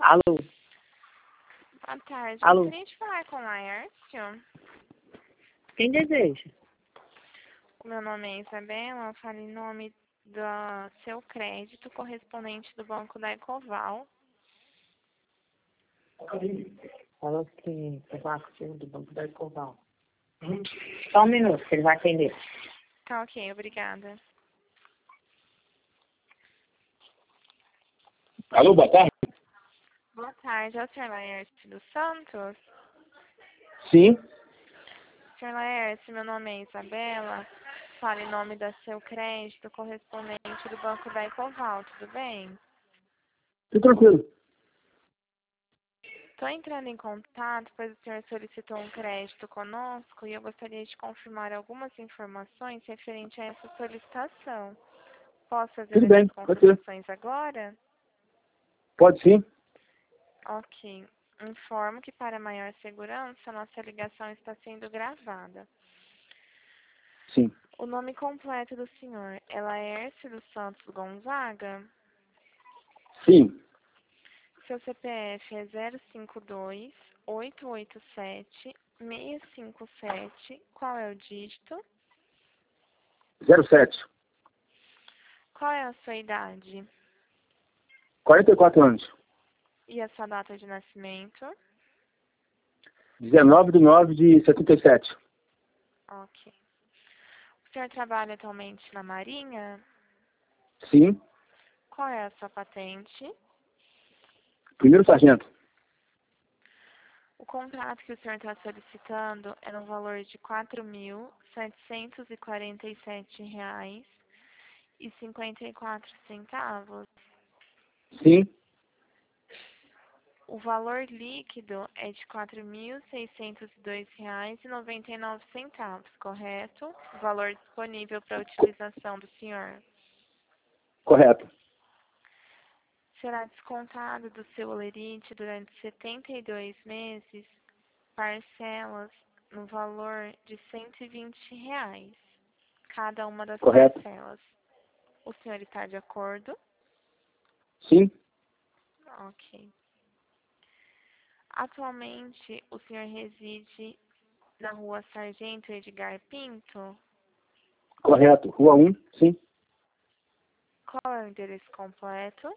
Alô? Boa tarde. Alô? Gostaria de falar com o Laércio. Quem deseja? O meu nome é Isabela. Eu falo em nome do seu crédito correspondente do Banco da Ecoval. Falou que eu falar com o senhor do Banco da Escoval. Só um minuto, que ele vai atender. Tá ok, obrigada. Alô, boa tarde? Boa tarde. É o senhor Laércio dos Santos? Sim. Senhor Laércio, meu nome é Isabela. Falo em nome do seu crédito correspondente do Banco da Ecoval. Tudo bem? Tudo tranquilo. Estou entrando em contato, pois o senhor solicitou um crédito conosco e eu gostaria de confirmar algumas informações referente a essa solicitação. Posso fazer Tudo bem, essas pode ser. confirmações agora? Pode sim. Ok. Informo que para maior segurança, nossa ligação está sendo gravada. Sim. O nome completo do senhor é Laércio dos Santos Gonzaga? Sim. Seu CPF é 052-887-657. Qual é o dígito? 07. Qual é a sua idade? 44 anos. E a sua data de nascimento? 19/9/77. Ok. O senhor trabalha atualmente na Marinha? Sim. Qual é a sua patente? Primeiro sargento. O contrato que o senhor está solicitando é no valor de R$ 4.747,54. Sim. O valor líquido é de R$ 4.602,99, correto? O valor disponível para utilização do senhor. Correto. Será descontado do seu holerite durante 72 meses, parcelas no valor de R$ 120, cada uma das Correto. parcelas. O senhor está de acordo? Sim. Ok. Atualmente, o senhor reside na rua Sargento Edgar Pinto? Correto. Rua 1. Sim. Qual é o endereço completo?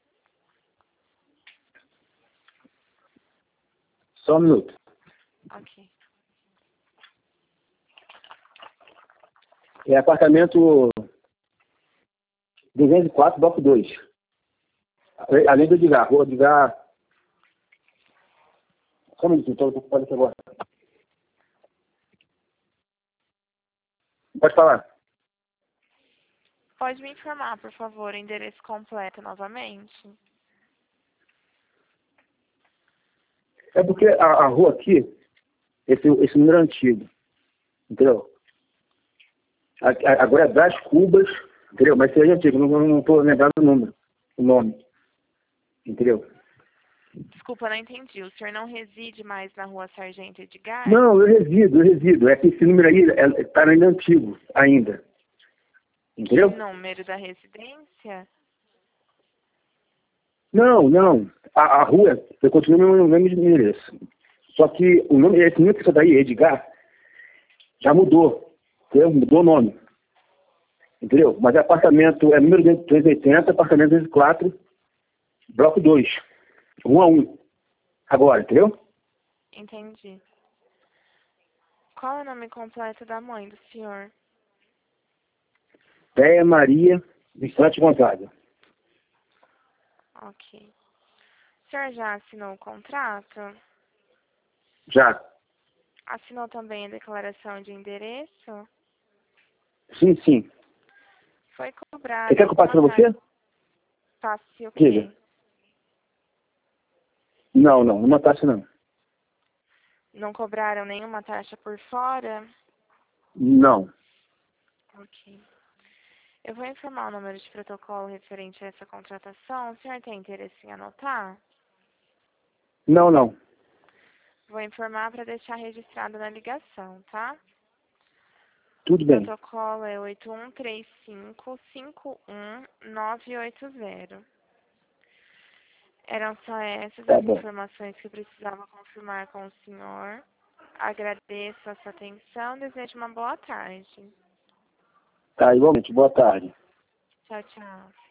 Só um minuto. Ok. É apartamento 204, bloco 2. Além do Edgar. Rua Edgar. Só um minuto, estou ocupado aqui agora. Pode falar. Pode me informar, por favor, o endereço completo novamente? É porque a rua aqui, esse número é antigo. Entendeu? Agora é Brás Cubas, entendeu? Mas seja antigo, não estou lembrando o nome. Entendeu? Desculpa, não entendi. O senhor não reside mais na rua Sargento Edgar? Não, eu resido. É que esse número aí está ainda antigo, ainda. Entendeu? Que número da residência? Não. A rua, eu continuo no mesmo endereço. Só que o nome, esse número que está daí, Edgar, já mudou. Entendeu? Mudou o nome. Entendeu? Mas apartamento é número 280, apartamento 204, bloco 2. 1 a 1. Agora, entendeu? Entendi. Qual é o nome completo da mãe do senhor? Déia Maria Vicente Gonzaga. Ok. O senhor já assinou o contrato? Já. Assinou também a declaração de endereço? Sim. Foi cobrado. Você quer que eu passe para você? Passe o Diga. quê? Não taxa não. Não cobraram nenhuma taxa por fora? Não. Ok. Eu vou informar o número de protocolo referente a essa contratação. O senhor tem interesse em anotar? Não. Vou informar para deixar registrado na ligação, tá? Tudo O bem. protocolo é 8135-51980. Eram só essas Tá as bom. informações que eu precisava confirmar com o senhor. Agradeço a sua atenção. Desejo uma boa tarde. Tá, igualmente. Boa tarde. Tchau, tchau.